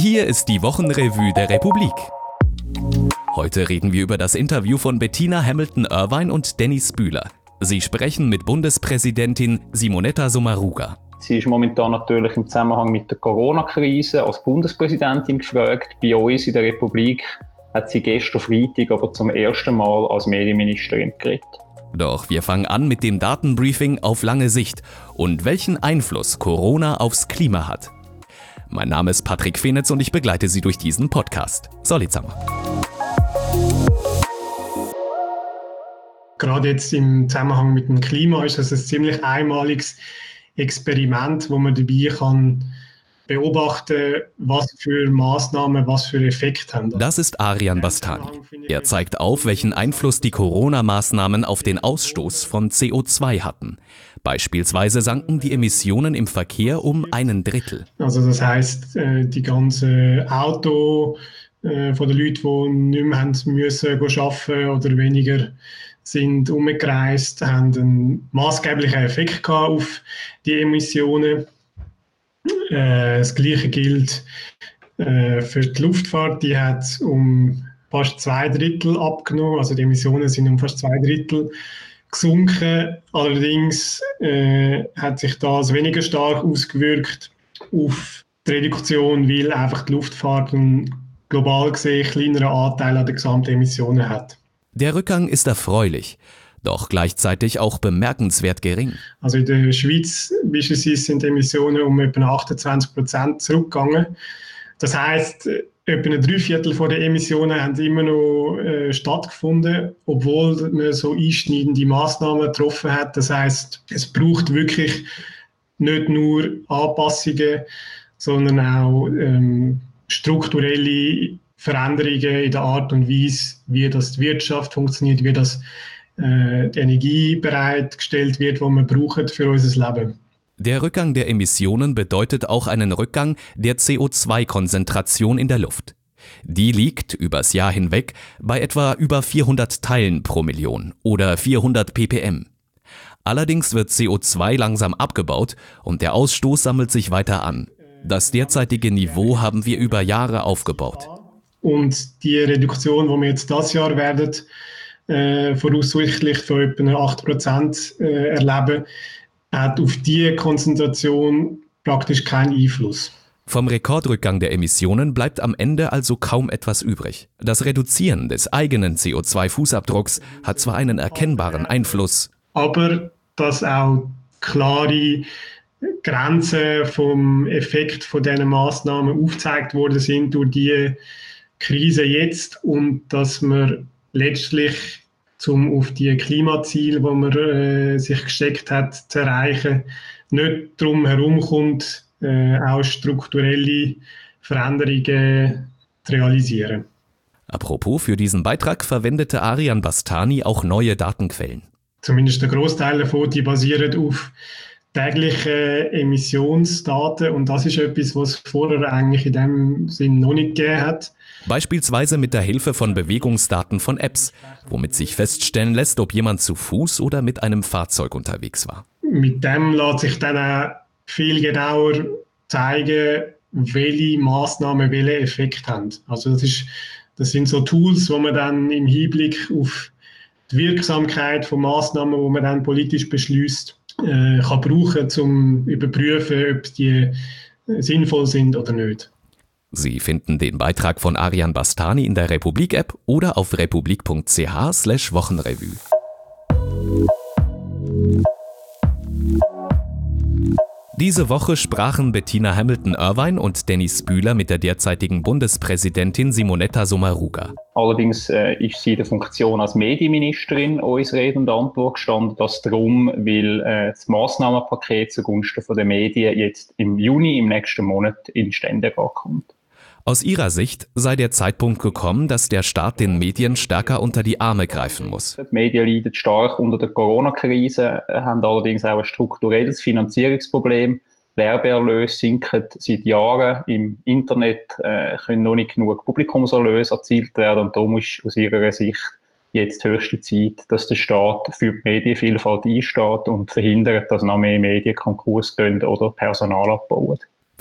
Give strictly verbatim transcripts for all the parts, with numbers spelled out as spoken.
Hier ist die Wochenrevue der Republik. Heute reden wir über das Interview von Bettina Hamilton-Irvine und Dennis Bühler. Sie sprechen mit Bundespräsidentin Simonetta Sommaruga. Sie ist momentan natürlich im Zusammenhang mit der Corona-Krise als Bundespräsidentin gefragt. Bei uns in der Republik hat sie gestern Freitag aber zum ersten Mal als Medienministerin geredet. Doch wir fangen an mit dem Datenbriefing auf lange Sicht und welchen Einfluss Corona aufs Klima hat. Mein Name ist Patrick Fenitz und ich begleite Sie durch diesen Podcast. Solli zusammen. Gerade jetzt im Zusammenhang mit dem Klima ist das ein ziemlich einmaliges Experiment, wo man dabei kann beobachten, was für Massnahmen, was für Effekte haben. Das ist Arian Bastani. Er zeigt auf, welchen Einfluss die Corona-Maßnahmen auf den Ausstoß von C O zwei hatten. Beispielsweise sanken die Emissionen im Verkehr um einen Drittel. Also das heisst, die ganzen Auto von den Leuten, die nicht mehr haben müssen arbeiten oder weniger sind umgereist, haben einen maßgeblichen Effekt gehabt auf die Emissionen. Äh, das Gleiche gilt äh, für die Luftfahrt. Die hat um fast zwei Drittel abgenommen, also die Emissionen sind um fast zwei Drittel gesunken. Allerdings äh, hat sich das weniger stark ausgewirkt auf die Reduktion, weil einfach die Luftfahrt einen global gesehen kleineren Anteil an den gesamten Emissionen hat. Der Rückgang ist erfreulich, doch gleichzeitig auch bemerkenswert gering. Also in der Schweiz beispielsweise sind die Emissionen um etwa achtundzwanzig Prozent zurückgegangen. Das heisst, etwa ein Dreiviertel der Emissionen haben immer noch äh, stattgefunden, obwohl man so einschneidende Massnahmen getroffen hat. Das heisst, es braucht wirklich nicht nur Anpassungen, sondern auch ähm, strukturelle Veränderungen in der Art und Weise, wie das die Wirtschaft funktioniert, wie das äh, die Energie bereitgestellt wird, die wir brauchen für unser Leben. Der Rückgang der Emissionen bedeutet auch einen Rückgang der C O zwei Konzentration in der Luft. Die liegt übers Jahr hinweg bei etwa über vierhundert Teilen pro Million oder vierhundert ppm. Allerdings wird C O zwei langsam abgebaut und der Ausstoß sammelt sich weiter an. Das derzeitige Niveau haben wir über Jahre aufgebaut. Und die Reduktion, die wir jetzt dieses Jahr werden, äh, voraussichtlich von etwa acht Prozent äh, erleben, hat auf diese Konzentration praktisch keinen Einfluss. Vom Rekordrückgang der Emissionen bleibt am Ende also kaum etwas übrig. Das Reduzieren des eigenen C O zwei Fußabdrucks hat zwar einen erkennbaren Einfluss, aber dass auch klare Grenzen vom Effekt von diesen Massnahmen aufgezeigt worden sind durch die Krise jetzt und dass man letztlich, um auf die Klimaziele, die man äh, sich gesteckt hat, zu erreichen, nicht darum herumkommt, äh, auch strukturelle Veränderungen zu realisieren. Apropos, für diesen Beitrag verwendete Arian Bastani auch neue Datenquellen. Zumindest der Großteil davon, die basieren auf tägliche Emissionsdaten und das ist etwas, was es vorher eigentlich in dem Sinn noch nicht gegeben hat. Beispielsweise mit der Hilfe von Bewegungsdaten von Apps, womit sich feststellen lässt, ob jemand zu Fuß oder mit einem Fahrzeug unterwegs war. Mit dem lässt sich dann auch viel genauer zeigen, welche Massnahmen welchen Effekt haben. Also das, ist, das sind so Tools, wo man dann im Hinblick auf die Wirksamkeit von Massnahmen, die man dann politisch beschließt, äh, kann brauchen, um zu überprüfen, ob die sinnvoll sind oder nicht. Sie finden den Beitrag von Arian Bastani in der Republik-App oder auf republik.ch slash Wochenrevue. Diese Woche sprachen Bettina Hamilton-Irvine und Dennis Bühler mit der derzeitigen Bundespräsidentin Simonetta Sommaruga. Allerdings äh, ist sie in der Funktion als Medienministerin uns Rede und Antwort gestanden, das darum, weil äh, das Massnahmenpaket zugunsten der Medien jetzt im Juni, im nächsten Monat, in Ständerat kommt. Aus ihrer Sicht sei der Zeitpunkt gekommen, dass der Staat den Medien stärker unter die Arme greifen muss. Die Medien leiden stark unter der Corona-Krise, haben allerdings auch ein strukturelles Finanzierungsproblem. Werbeerlöse sinken seit Jahren im Internet, äh, können noch nicht genug Publikumserlöse erzielt werden und darum ist aus ihrer Sicht jetzt höchste Zeit, dass der Staat für die Medienvielfalt einsteht und verhindert, dass noch mehr Medien Konkurs gehen oder Personal abbauen.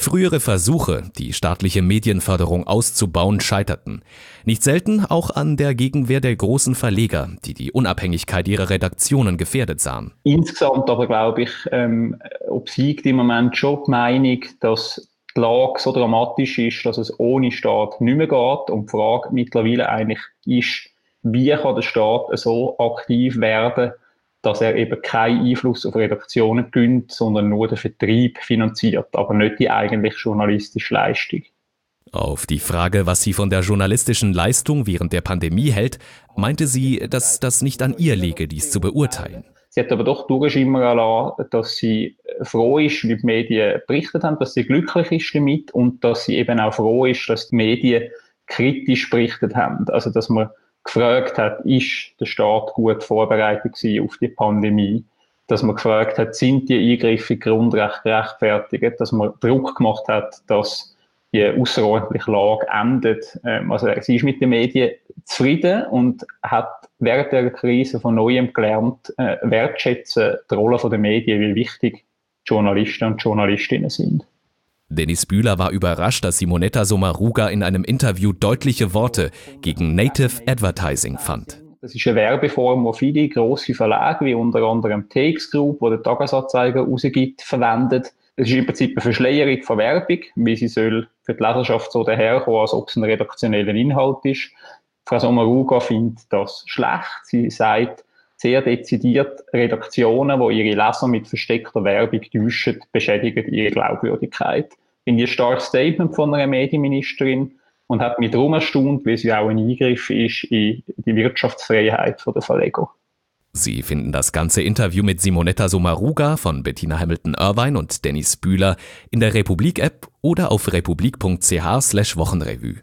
Frühere Versuche, die staatliche Medienförderung auszubauen, scheiterten. Nicht selten auch an der Gegenwehr der großen Verleger, die die Unabhängigkeit ihrer Redaktionen gefährdet sahen. Insgesamt aber glaube ich, ähm, obsiegt im Moment schon die Meinung, dass die Lage so dramatisch ist, dass es ohne Staat nicht mehr geht. Und die Frage mittlerweile eigentlich ist, wie kann der Staat so aktiv werden, dass er eben keinen Einfluss auf Redaktionen gönnt, sondern nur den Vertrieb finanziert, aber nicht die eigentlich journalistische Leistung. Auf die Frage, was sie von der journalistischen Leistung während der Pandemie hält, meinte sie, dass das nicht an ihr liege, dies zu beurteilen. Sie hat aber doch durchschimmern lassen, dass sie froh ist, wie die Medien berichtet haben, dass sie glücklich ist damit und dass sie eben auch froh ist, dass die Medien kritisch berichtet haben. Also dass man gefragt hat, ist der Staat gut vorbereitet gewesen auf die Pandemie? Dass man gefragt hat, sind die Eingriffe in die Grundrechte gerechtfertigt? Dass man Druck gemacht hat, dass die außerordentliche Lage endet. Also sie ist mit den Medien zufrieden und hat während der Krise von Neuem gelernt, äh, wertschätzen die Rolle der Medien, wie wichtig Journalisten und Journalistinnen sind. Dennis Bühler war überrascht, dass Simonetta Sommaruga in einem Interview deutliche Worte gegen Native Advertising fand. Das ist eine Werbeform, die viele grosse Verlage, wie unter anderem T X Group, die den Tagesanzeiger rausgibt, verwendet. Es ist im Prinzip eine Verschleierung von Werbung, wie sie soll für die Leserschaft so daherkommen, als ob es ein redaktioneller Inhalt ist. Frau Sommaruga findet das schlecht. Sie sagt sehr dezidiert, Redaktionen, die ihre Leser mit versteckter Werbung täuschen, beschädigen ihre Glaubwürdigkeit. Ich finde ein starkes Statement von einer Medienministerin und hat mich darum erstaunt, weil sie auch ein Eingriff ist in die Wirtschaftsfreiheit der Verleger. Sie finden das ganze Interview mit Simonetta Sommaruga von Bettina Hamilton-Irvine und Dennis Bühler in der Republik-App oder auf republik punkt c h slash Wochenrevue.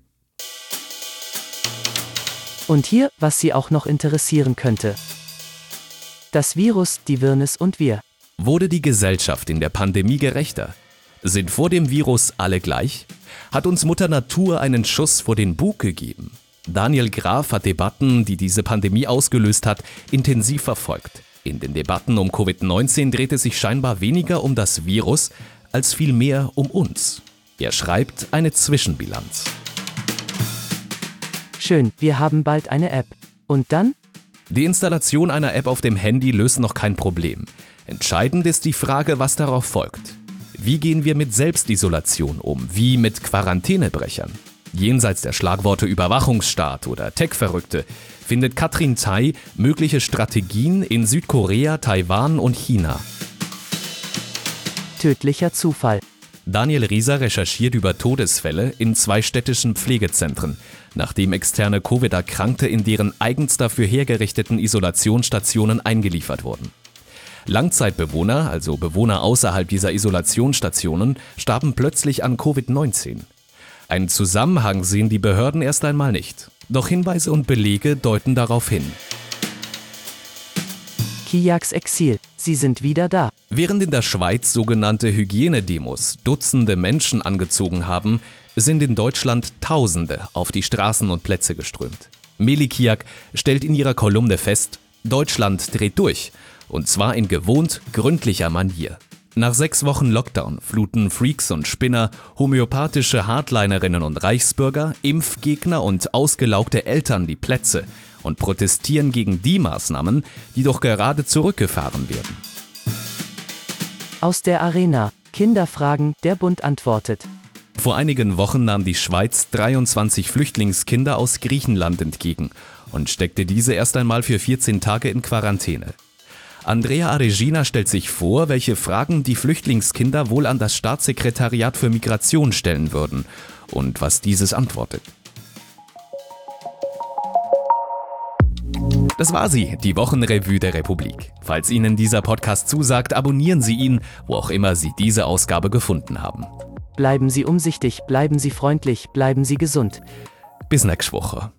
Und hier, was Sie auch noch interessieren könnte. Das Virus, die Wirrnis und wir. Wurde die Gesellschaft in der Pandemie gerechter? Sind vor dem Virus alle gleich? Hat uns Mutter Natur einen Schuss vor den Bug gegeben? Daniel Graf hat Debatten, die diese Pandemie ausgelöst hat, intensiv verfolgt. In den Debatten um Covid neunzehn dreht es sich scheinbar weniger um das Virus, als vielmehr um uns. Er schreibt eine Zwischenbilanz. Schön, wir haben bald eine App. Und dann? Die Installation einer App auf dem Handy löst noch kein Problem. Entscheidend ist die Frage, was darauf folgt. Wie gehen wir mit Selbstisolation um? Wie mit Quarantänebrechern? Jenseits der Schlagworte Überwachungsstaat oder Tech-Verrückte findet Katrin Tai mögliche Strategien in Südkorea, Taiwan und China. Tödlicher Zufall. Daniel Rieser recherchiert über Todesfälle in zwei städtischen Pflegezentren, nachdem externe Covid-Erkrankte in deren eigens dafür hergerichteten Isolationsstationen eingeliefert wurden. Langzeitbewohner, also Bewohner außerhalb dieser Isolationsstationen, starben plötzlich an Covid neunzehn. Einen Zusammenhang sehen die Behörden erst einmal nicht. Doch Hinweise und Belege deuten darauf hin. Kijaks Exil, sie sind wieder da. Während in der Schweiz sogenannte Hygienedemos Dutzende Menschen angezogen haben, sind in Deutschland Tausende auf die Straßen und Plätze geströmt. Meli Kijak stellt in ihrer Kolumne fest, Deutschland dreht durch. Und zwar in gewohnt gründlicher Manier. Nach sechs Wochen Lockdown fluten Freaks und Spinner, homöopathische Hardlinerinnen und Reichsbürger, Impfgegner und ausgelaugte Eltern die Plätze und protestieren gegen die Maßnahmen, die doch gerade zurückgefahren werden. Aus der Arena. Kinderfragen, der Bund antwortet. Vor einigen Wochen nahm die Schweiz dreiundzwanzig Flüchtlingskinder aus Griechenland entgegen und steckte diese erst einmal für vierzehn Tage in Quarantäne. Andrea Aregina stellt sich vor, welche Fragen die Flüchtlingskinder wohl an das Staatssekretariat für Migration stellen würden und was dieses antwortet. Das war sie, die Wochenrevue der Republik. Falls Ihnen dieser Podcast zusagt, abonnieren Sie ihn, wo auch immer Sie diese Ausgabe gefunden haben. Bleiben Sie umsichtig, bleiben Sie freundlich, bleiben Sie gesund. Bis nächste Woche.